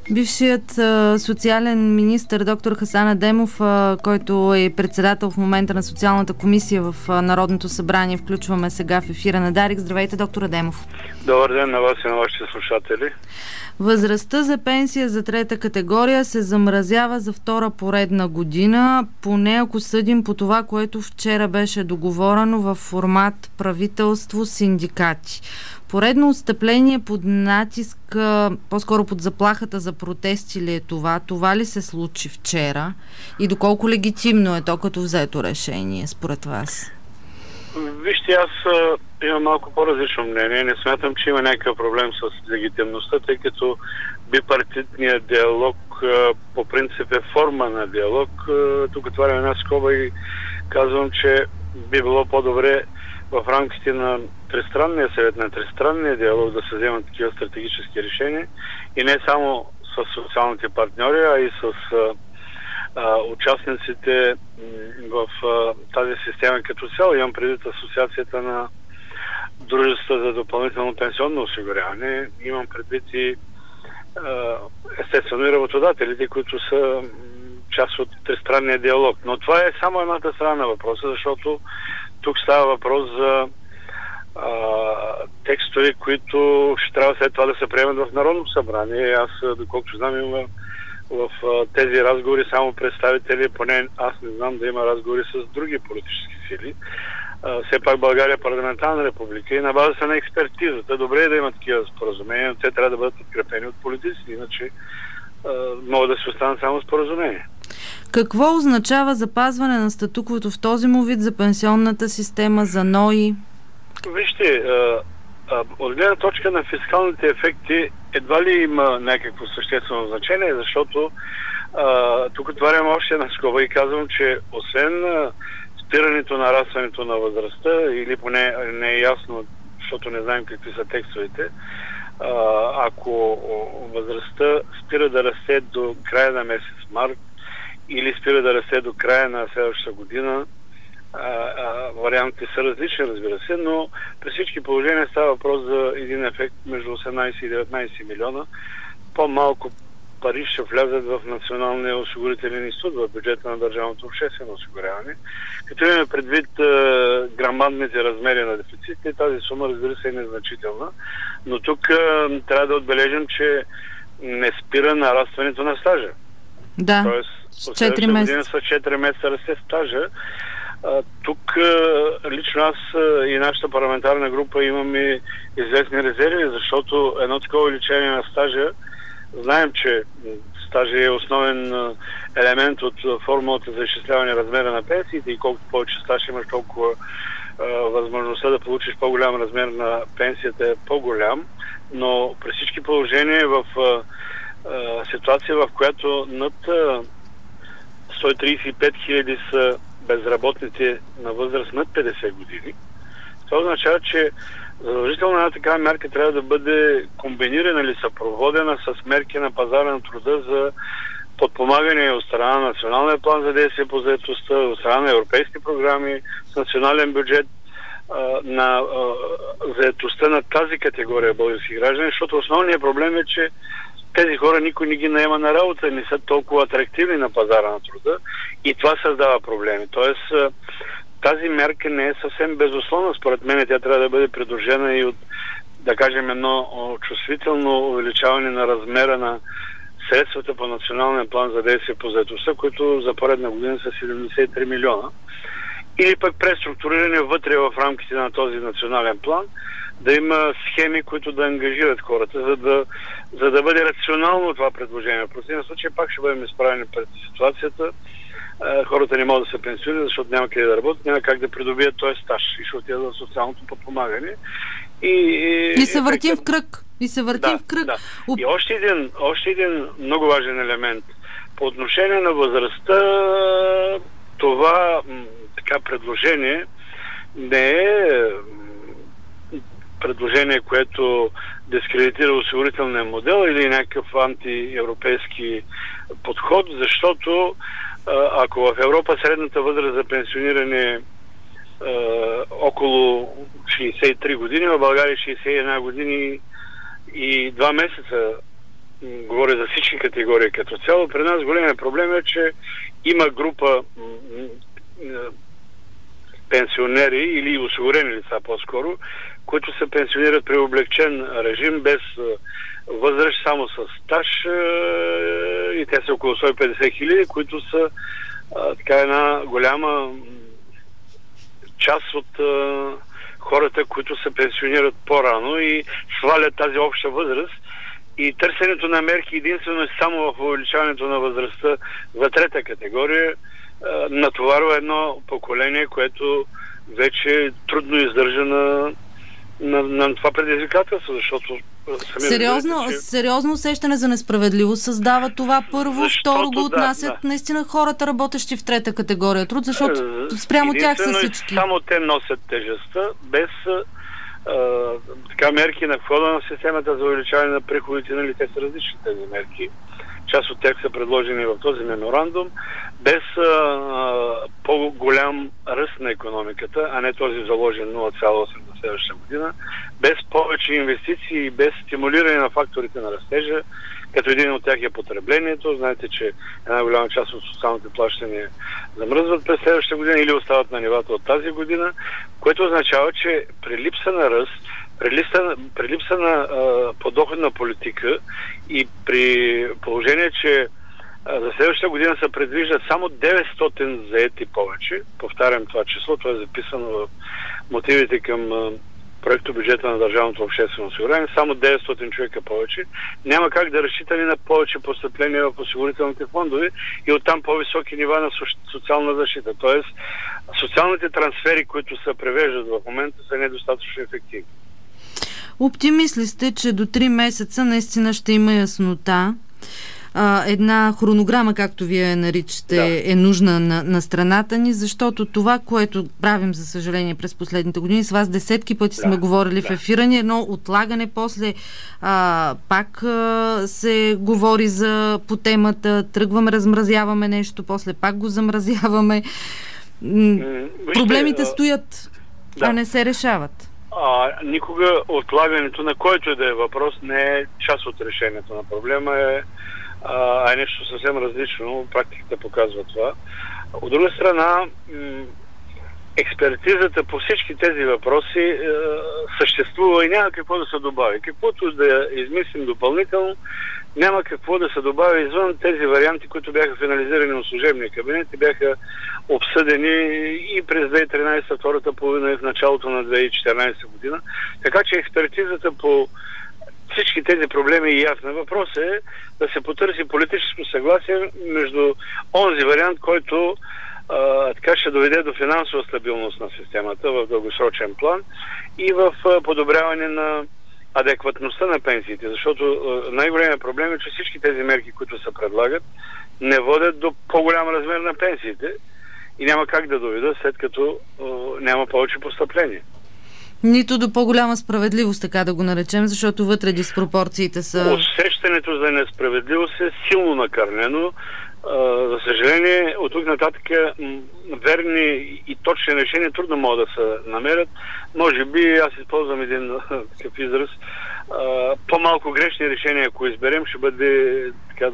Бившият социален министър доктор Хасан Адемов, който е председател в момента на социалната комисия в Народното събрание, включваме сега в ефира на Дарик. Здравейте, доктор Адемов. Добър ден на вас и на вашите слушатели. Възрастта за пенсия за трета категория се замразява за втора поредна година, поне ако съдим по това, което вчера беше договорено в формат правителство-синдикати. Поредно отстъпление под натиск, по-скоро под заплахата за протести ли е това? Това ли се случи вчера? И доколко легитимно е то като взето решение, според вас? Вижте, аз имам малко по-различно мнение. Не смятам, че има някакъв проблем с легитимността, тъй като бипартитният диалог по принцип е форма на диалог. Тук отварям една скоба и казвам, че би било по-добре в рамките на тристранния съвет, на тристранния диалог да се вземат такива стратегически решения и не само с социалните партньори, а и с участниците в тази система като цяло. Имам предвид Асоциацията на дружества за допълнително пенсионно осигуряване. Имам предвид и естествено и работодателите, които са част от тристранния диалог. Но това е само едната страна на въпроса, защото тук става въпрос за текстове, които ще трябва след това да се приемат в Народното събрание. Аз, доколкото знам, има в тези разговори само представители, поне аз не знам да има разговори с други политически сили. Все пак България е парламентарна република и на базата на експертизата добре е да има такива споразумения, но те трябва да бъдат подкрепени от политици, иначе могат да се останат само споразумения. Какво означава запазване на статуквото в този му вид за пенсионната система, за НОИ? Вижте, от гледна точка на фискалните ефекти едва ли има някакво съществено значение, защото тук отварям още една скоба и казвам, че освен спирането на нарастването на възрастта, или поне не е ясно, защото не знаем какви са текстовете, ако възрастта спира да расте до края на месец март или спира да расте до края на следващата година, вариантите са различни, разбира се, но при всички положения става въпрос за един ефект между 18 и 19 милиона. По-малко пари ще влязат в Националния осигурителен институт, в бюджета на държавното обществено осигуряване. Като имаме предвид грамадните размери на дефицитите, тази сума, разбира се, е незначителна. Но тук трябва да отбележим, че не спира нарастването на стажа. Да, тоест, с 4 месеца. С 4 месеца расте стажа. Тук лично аз и нашата парламентарна група имаме известни резерви, защото едно такова увеличение на стажа, знаем, че стажа е основен елемент от формулата за изчисляване размера на пенсиите и колкото повече стаж имаш, толкова възможността да получиш по-голям размер на пенсията е по-голям, но при всички положения в ситуация, в която над 135 хиляди са безработните на възраст над 50 години. Това означава, че задължително една такава мерка трябва да бъде комбинирана или съпроводена с мерки на пазара на труда за подпомагане от страна на Националния план за действие по заетостта, от страна на европейски програми, с национален бюджет на заетостта на тази категория български граждани, защото основният проблем е, че тези хора никой не ги наема на работа, не са толкова атрактивни на пазара на труда и това създава проблеми. Тоест, тази мерка не е съвсем безусловна. Според мен тя трябва да бъде придружена и от, да кажем, едно чувствително увеличаване на размера на средствата по Националния план за действие по заетостта, които за поредна година са 73 милиона. Или пък преструктуриране вътре в рамките на този национален план, да има схеми, които да ангажират хората, за да бъде рационално това предложение. В противен случай пак ще бъдем изправени пред ситуацията. Хората не могат да се пенсионират, защото няма къде да работят, няма как да придобият този стаж и ще отидат за социалното подпомагане. И се въртим в кръг. Да. И още един много важен елемент. По отношение на възрастта, това предложение не е предложение, което дискредитира осигурителния модел или някакъв антиевропейски подход, защото ако в Европа средната възраст за пенсиониране около 63 години, в България 61 години и 2 месеца говоря за всички категории като цяло. При нас големият проблем е, че има група пенсионери или осигурени лица по-скоро, които се пенсионират при облегчен режим, без възраст, само с стаж, и те са около 150 хиляди, които са така една голяма част от хората, които се пенсионират по-рано и свалят тази обща възраст. И търсенето на мерки единствено и само в увеличаването на възрастта за трета категория натоварва едно поколение, което вече трудно издържа на това предизвикателство, защото сериозно усещане за несправедливост създава това първо, второ го отнасят наистина хората, работещи в трета категория труд, защото спрямо тях са всички. Само те носят тежестта, без така мерки на входа на системата за увеличаване на приходите, нали, те са различни тези мерки. Част от тях са предложени в този меморандум, без по-голям ръст на икономиката, а не този заложен 0,8 на следващата година, без повече инвестиции и без стимулиране на факторите на растежа, като един от тях е потреблението. Знаете, че една голяма част от социалните плащания замръзват през следващата година или остават на нивата от тази година, което означава, че при липса на ръст, при липса на подоходна политика и при положение, че за следващата година се предвиждат само 900 заети повече, повтарям това число, това е записано в мотивите към проекто бюджета на държавното обществено осигуряване, само 900 човека повече, няма как да разчитаме на повече постъпления в осигурителните фондове и оттам по-високи нива на социална защита. Тоест, социалните трансфери, които се превеждат в момента, са недостатъчно ефективни. Оптимист ли сте, че до 3 месеца наистина ще има яснота? Една хронограма, както вие наричате, е нужна на страната ни, защото това, което правим, за съжаление, през последните години, с вас десетки пъти сме говорили в ефира ни, едно отлагане, после пак се говори по темата, тръгваме, размразяваме нещо, после пак го замразяваме. Проблемите стоят, а не се решават. Никога отлагането на който и да е въпрос не е част от решението на проблема, е нещо съвсем различно. Практиката показва това. От друга страна, експертизата по всички тези въпроси съществува и няма какво да се добави. Каквото да измислим допълнително, няма какво да се добави извън тези варианти, които бяха финализирани от служебния кабинет и бяха обсъдени и през 2013, втората половина и в началото на 2014 година. Така че експертизата по всички тези проблеми е ясна. Въпросът е да се потърси политическо съгласие между онзи вариант, който така ще доведе до финансова стабилност на системата в дългосрочен план и в подобряване на адекватността на пенсиите, защото най-големият проблем е, че всички тези мерки, които се предлагат, не водят до по-голям размер на пенсиите и няма как да доведат, след като няма повече постъпления. Нито до по-голяма справедливост, така да го наречем, защото вътре диспропорциите са... Усещането за несправедливост е силно накърнено. За съжаление, от тук нататък верни и точни решения трудно могат да се намерят. Може би, аз използвам един такъв израз, по-малко грешни решения, ако изберем, ще бъде така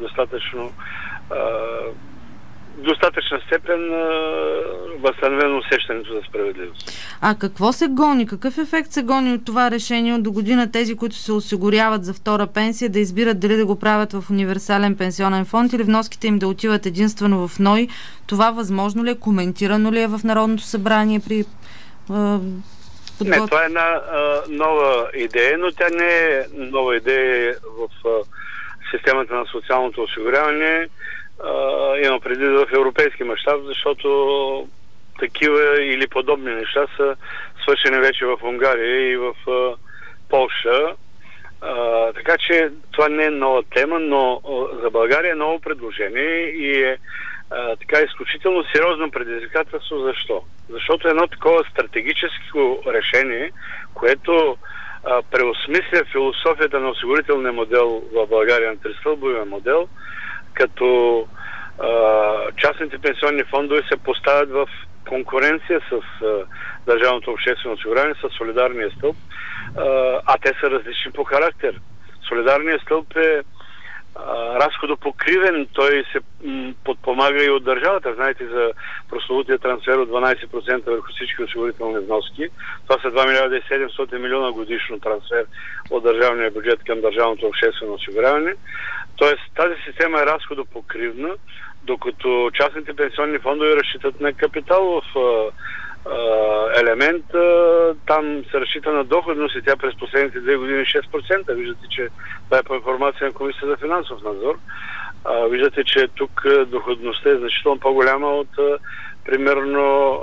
достатъчна степен възстановено усещането за справедливост. А какво се гони? Какъв ефект се гони от това решение от до година тези, които се осигуряват за втора пенсия, да избират дали да го правят в универсален пенсионен фонд или вноските им да отиват единствено в НОИ? Това възможно ли е? Коментирано ли е в Народното събрание при Не, това е една нова идея, но тя не е нова идея в системата на социалното осигуряване. Има преди в европейски мащаб, защото такива или подобни неща са свършени вече в Унгария и в Полша. Така че това не е нова тема, но за България е ново предложение и е така изключително сериозно предизвикателство. Защо? Защото едно такова стратегическо решение, което преосмисля философията на осигурителния модел в България, на тристълбовия модел, като частните пенсионни фондове се поставят в конкуренция с държавното обществено осигуряване, с солидарния стълб, а те са различни по характер. Солидарният стълб е разходопокривен, той се подпомага и от държавата. Знаете за прословутия трансфер от 12% върху всички осигурителни вноски. Това са 2 милиарда и 700 милиона годишно трансфер от държавния бюджет към държавното обществено осигуряване. Тоест тази система е разходопокривна, докато частните пенсионни фондове разчитат на капиталов елемент. Там се разчита на доходност и тя през последните 2 години 6%. Виждате, че това е по информация на Комисията за финансов надзор. Виждате, че тук доходността е значително по-голяма от примерно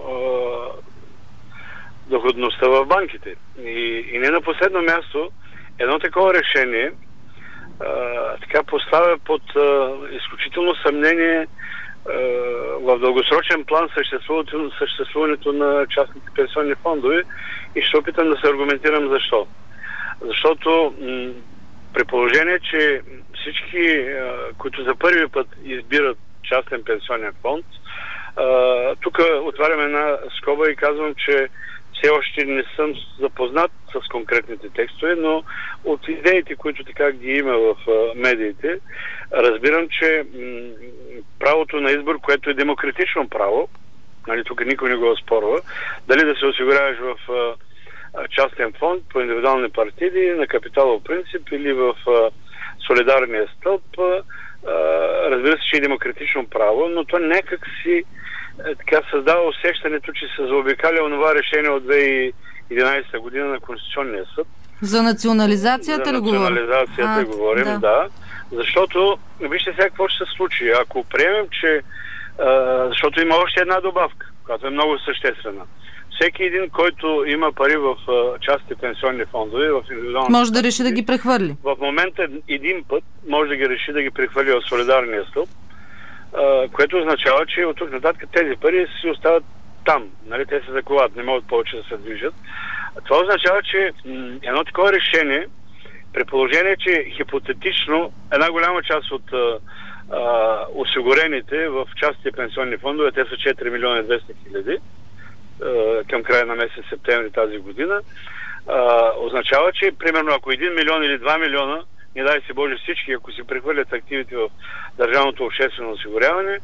доходността в банките. И не на последно място, едно такова решение така поставя под изключително съмнение в дългосрочен план съществуването на частните пенсионни фондове и ще опитам да се аргументирам защо. Защото при положение, че всички, които за първи път избират частен пенсионен фонд, тук отварям една скоба и казвам, че все още не съм запознат с конкретните текстове, но от идеите, които така ги има в медиите, разбирам, че правото на избор, което е демократично право, нали, тук никой не го оспорва, дали да се осигуряваш в частен фонд по индивидуални партиди, на капиталов принцип или в солидарния стълб, разбира се, че е демократично право, но то някак си така създава усещането, че се заобикаля онова решение от 2011 година на Конституционния съд. За национализацията ли говорим? За национализацията говорим, да. Защото, вижте сега какво ще се случи. Ако приемем, че... защото има още една добавка, която е много съществена. Всеки един, който има пари в частните пенсионни фондове, в индивидуални... Може да реши да ги прехвърли. В момента един път може да ги реши да ги прехвърли в солидарния стълб, което означава, че от тук нататък тези пари си остават там. Нали? Те се заковат, не могат повече да се движат. Това означава, че едно такова решение, при положение, че хипотетично една голяма част от осигурените в частните пенсионни фондове, те са 4 милиона и 200 хиляди към края на месец септември тази година, означава, че примерно ако 1 милион или 2 милиона, не дай си Боже всички, ако си прехвърлят активите в държавното обществено осигуряване,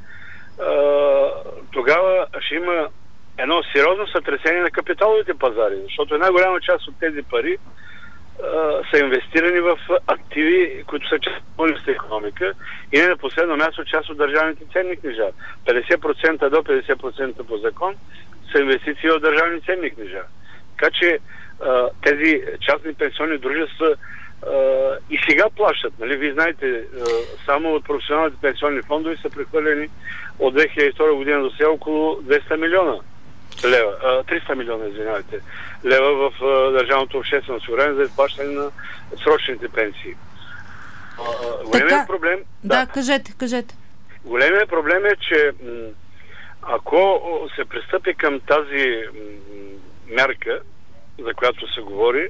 тогава ще има едно сериозно сътресение на капиталовите пазари, защото една голяма част от тези пари са инвестирани в активи, които са част от българската икономика и не на последно място част от държавните ценни книжа. 50% до 50% по закон са инвестиции в държавни ценни книжа. Така че тези частни пенсионни дружества и сега плащат. Нали? Вие знаете, само от професионалните пенсионни фондове са прехвърлени от 2002 година до сега около 200 милиона лева, 300 милиона, извинявайте, лева в държавното обществено осигуряване за изплащане на срочните пенсии. Големият проблем... Да, кажете. Големият проблем е, че ако се пристъпи към тази мярка, за която се говори,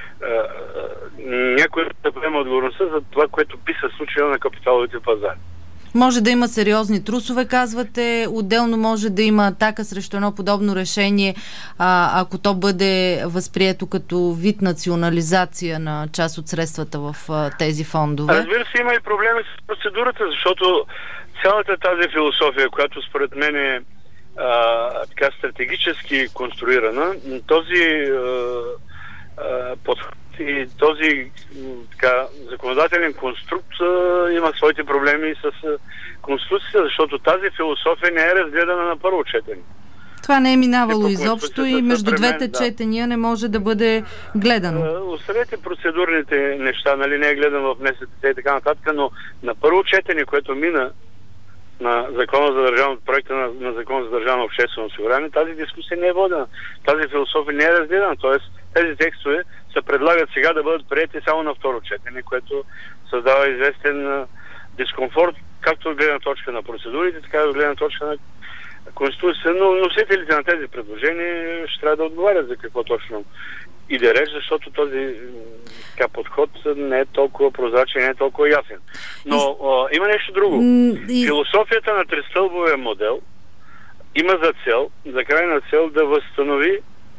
някой да поема отговорността за това, което би се случило на капиталовите пазари. Може да има сериозни трусове, казвате. Отделно може да има атака срещу едно подобно решение, ако то бъде възприето като вид национализация на част от средствата в тези фондове. Разбира се, има и проблеми с процедурата, защото цялата тази философия, която според мен е така стратегически конструирана, този подход и този така законодателен конструкт има своите проблеми с Конституцията, защото тази философия не е разгледана на първо четене. Това не е минавало изобщо и между двете четения не може да бъде гледано. Оставете процедурните неща, нали, не е гледан в НСТ и така нататък, но на първо четене, което мина на закона за държавно, проекта на закон за държавно обществено осигуряване, тази дискусия не е водена. Тази философия не е разгледана, т.е. тези текстове се предлагат сега да бъдат приети само на второ четене, което създава известен дискомфорт, както от гледна точка на процедурите, така и от гледна точка на Конституцията, но носителите на тези предложения ще трябва да отговарят за какво точно иде реч, защото този подход не е толкова прозрачен, не е толкова ясен. Но има нещо друго. Философията на тристълбовия модел има за крайна цел да възстанови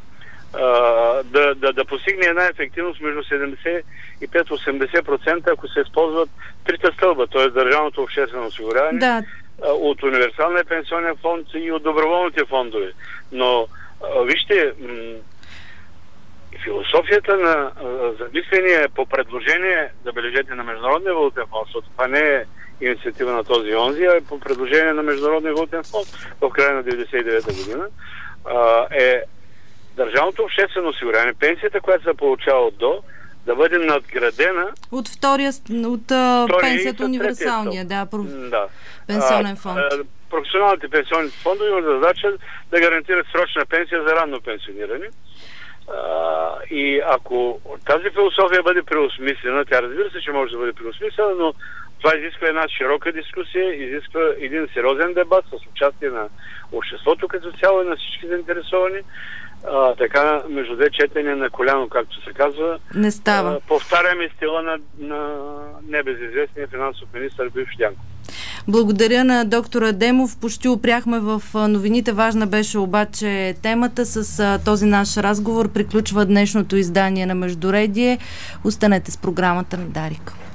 да постигне една ефективност между 75-80%, ако се използват трите стълба, т.е. държавното обществено осигуряване, от универсалния пенсионен фонд и от доброволните фондове. Но вижте, философията на замисление по предложение, забележете, на Международния валутен фонд, защото това не е инициатива на този онзи, а е по предложение на Международния валутен фонд в края на 1999 година, е държавното обществено осигуряване, пенсията, която се получава от ДО, да бъде надградена от пенсията универсалния, пенсионен фонд. Професионалните пенсионни фондове имат задача да гарантират срочна пенсия за ранно пенсиониране. И ако тази философия бъде преосмислена, тя разбира се, че може да бъде преосмислена, но това изисква една широка дискусия, изисква един сериозен дебат с участие на обществото като цяло и на всички заинтересовани. Така, между две четения на коляно, както се казва, не става. Повтаряме стила на небезизвестния финансов министър бивш Дянков. Благодаря на доктор Адемов. Почти опряхме в новините. Важна беше обаче темата. С този наш разговор приключва днешното издание на Междуредие. Останете с програмата на Дарик.